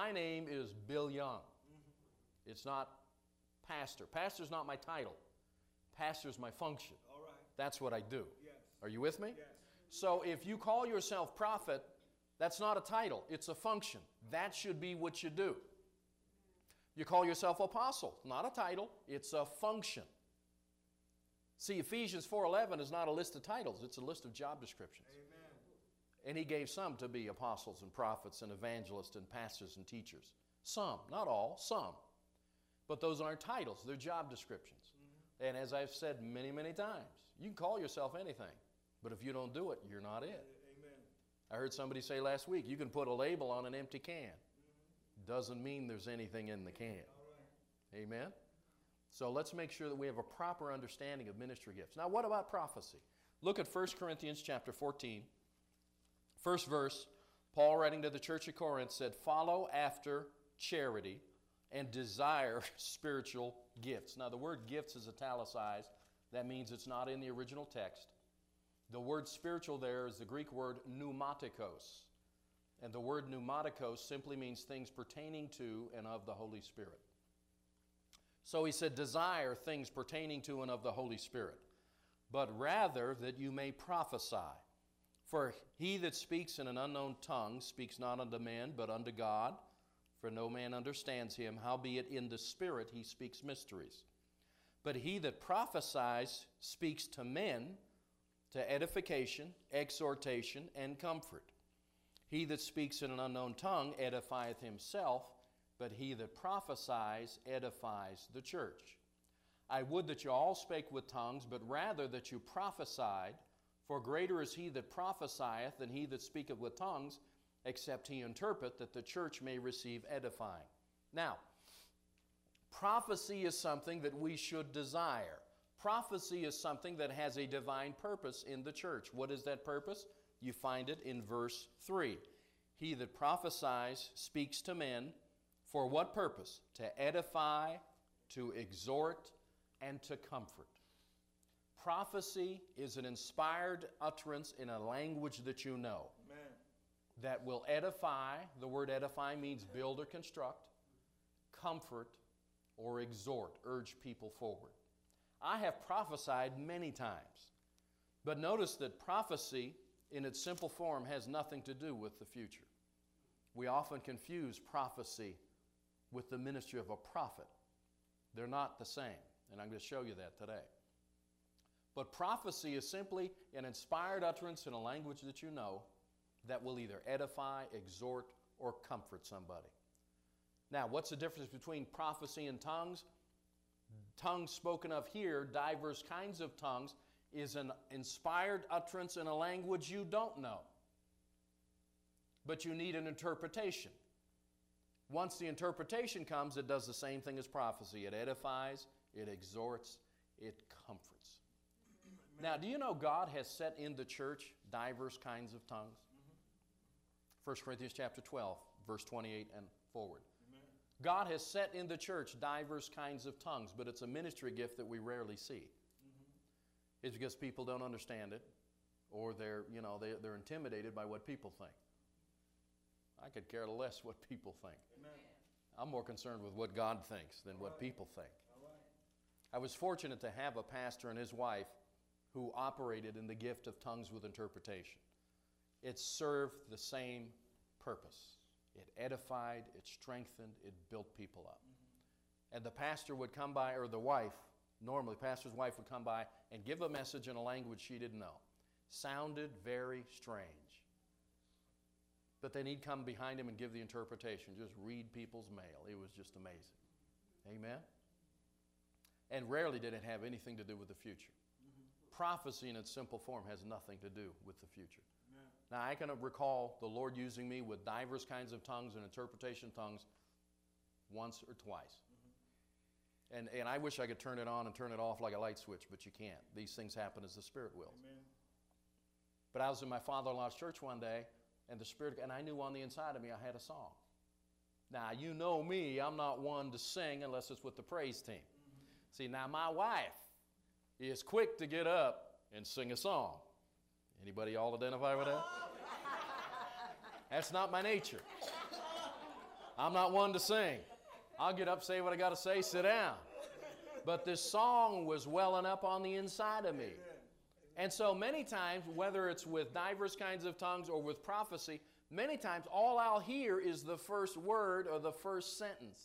my name is Bill Young. It's not pastor. Pastor's not my title. Pastor's my function. All right. That's what I do. Yes. Are you with me? Yes. So if you call yourself prophet, that's not a title. It's a function. That should be what you do. You call yourself apostle. Not a title. It's a function. See, Ephesians 4:11 is not a list of titles. It's a list of job descriptions. Amen. And he gave some to be apostles and prophets and evangelists and pastors and teachers. Some, not all, some. But those aren't titles. They're job descriptions. And as I've said many, many times, you can call yourself anything. But if you don't do it, you're not it. Amen. I heard somebody say last week, you can put a label on an empty can. Doesn't mean there's anything in the can. All right. Amen? So let's make sure that we have a proper understanding of ministry gifts. Now, what about prophecy? Look at 1 Corinthians chapter 14. First verse, Paul writing to the church of Corinth said, follow after charity and desire spiritual gifts. Now, the word gifts is italicized. That means it's not in the original text. The word spiritual there is the Greek word pneumatikos. And the word pneumatikos simply means things pertaining to and of the Holy Spirit. So he said, desire things pertaining to and of the Holy Spirit, but rather that you may prophesy. For he that speaks in an unknown tongue speaks not unto men, but unto God, for no man understands him, howbeit in the Spirit he speaks mysteries. But he that prophesies speaks to men, to edification, exhortation, and comfort. He that speaks in an unknown tongue edifieth himself, but he that prophesies edifies the church. I would that you all spake with tongues, but rather that you prophesied, for greater is he that prophesieth than he that speaketh with tongues, except he interpret, that the church may receive edifying. Now, prophecy is something that we should desire. Prophecy is something that has a divine purpose in the church. What is that purpose? You find it in verse 3. He that prophesies speaks to men. For what purpose? To edify, to exhort, and to comfort. Prophecy is an inspired utterance in a language that you know. Amen. That will edify. The word edify means build or construct, comfort, or exhort, urge people forward. I have prophesied many times. But notice that prophecy in its simple form has nothing to do with the future. We often confuse prophecy with the ministry of a prophet. They're not the same, and I'm going to show you that today. But prophecy is simply an inspired utterance in a language that you know that will either edify, exhort, or comfort somebody. Now, what's the difference between prophecy and tongues? Tongues spoken of here, diverse kinds of tongues, is an inspired utterance in a language you don't know. But you need an interpretation. Once the interpretation comes, it does the same thing as prophecy. It edifies, it exhorts, it comforts. Now, do you know God has set in the church diverse kinds of tongues? 1 Corinthians chapter 12, verse 28 and forward. Amen. God has set in the church diverse kinds of tongues, but it's a ministry gift that we rarely see. It's because people don't understand it, or they're intimidated by what people think. I could care less what people think. Amen. I'm more concerned with what God thinks than what people think. All right. I was fortunate to have a pastor and his wife who operated in the gift of tongues with interpretation. It served the same purpose. It edified, it strengthened, it built people up. And the pastor would come by, or the wife, normally the pastor's wife would come by and give a message in a language she didn't know. Sounded very strange. But then he'd come behind him and give the interpretation, just read people's mail. It was just amazing. Amen? And rarely did it have anything to do with the future. Prophecy in its simple form has nothing to do with the future. Amen. Now, I can recall the Lord using me with diverse kinds of tongues and interpretation tongues once or twice. And I wish I could turn it on and turn it off like a light switch, but you can't. These things happen as the Spirit wills. Amen. But I was in my father-in-law's church one day, and the Spirit, and I knew on the inside of me I had a song. Now, you know me, I'm not one to sing unless it's with the praise team. See, now my wife is quick to get up and sing a song. Anybody all identify with that? That's not my nature. I'm not one to sing. I'll get up, say what I got to say, sit down. But this song was welling up on the inside of me. And so many times, whether it's with diverse kinds of tongues or with prophecy, many times all I'll hear is the first word or the first sentence.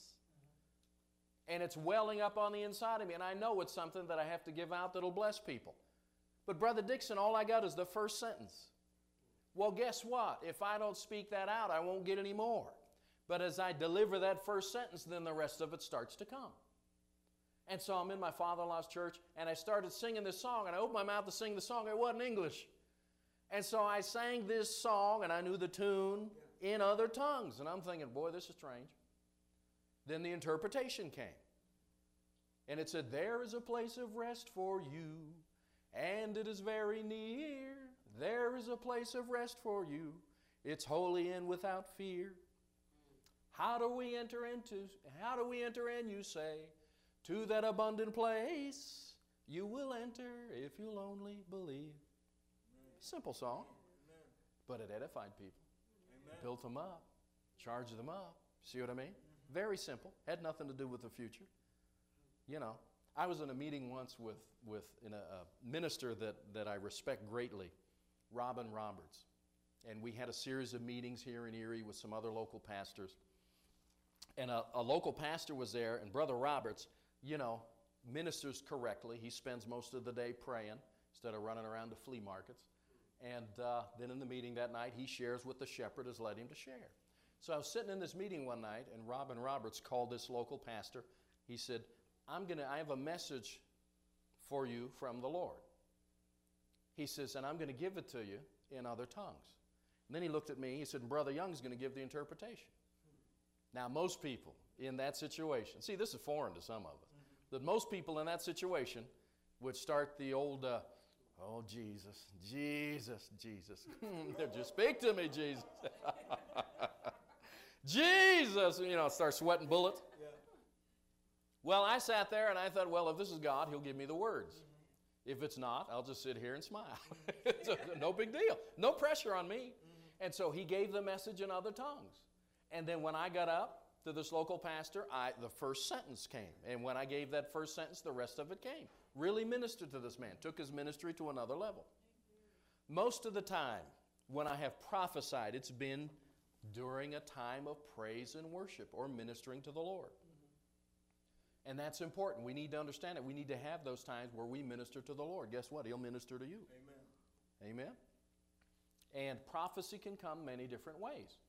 And it's welling up on the inside of me. And I know it's something that I have to give out that'll bless people. But Brother Dixon, all I got is the first sentence. Well, guess what? If I don't speak that out, I won't get any more. But as I deliver that first sentence, then the rest of it starts to come. And so I'm in my father-in-law's church, and I started singing this song, and I opened my mouth to sing the song. It wasn't English. And so I sang this song, and I knew the tune in other tongues. And I'm thinking, boy, this is strange. Then the interpretation came. And it said, there is a place of rest for you, and it is very near. There is a place of rest for you. It's holy and without fear. How do we enter in, you say? To that abundant place you will enter if you'll only believe. Simple song, but it edified people. Built them up, charged them up. See what I mean? Very simple. Had nothing to do with the future. You know, I was in a meeting once with a minister that I respect greatly, Robin Roberts. And we had a series of meetings here in Erie with some other local pastors. And a local pastor was there, and Brother Roberts, you know, ministers correctly. He spends most of the day praying instead of running around to flea markets. And then in the meeting that night, he shares what the shepherd has led him to share. So I was sitting in this meeting one night, and Robin Roberts called this local pastor. He said, I have a message for you from the Lord. He says, and I'm going to give it to you in other tongues. And then he looked at me, he said, Brother Young's going to give the interpretation. Now, most people in that situation, see, this is foreign to some of us, but most people in that situation would start the old, oh, Jesus, Jesus, Jesus. Just speak to me, Jesus. Jesus, you know, start sweating bullets. Yeah. Well, I sat there and I thought, well, if this is God, he'll give me the words. If it's not, I'll just sit here and smile. No big deal. No pressure on me. And so he gave the message in other tongues. And then when I got up to this local pastor, the first sentence came. And when I gave that first sentence, the rest of it came. Really ministered to this man. Took his ministry to another level. Most of the time, when I have prophesied, it's been during a time of praise and worship or ministering to the Lord. And that's important. We need to understand it. We need to have those times where we minister to the Lord. Guess what? He'll minister to you. Amen. Amen. And prophecy can come many different ways.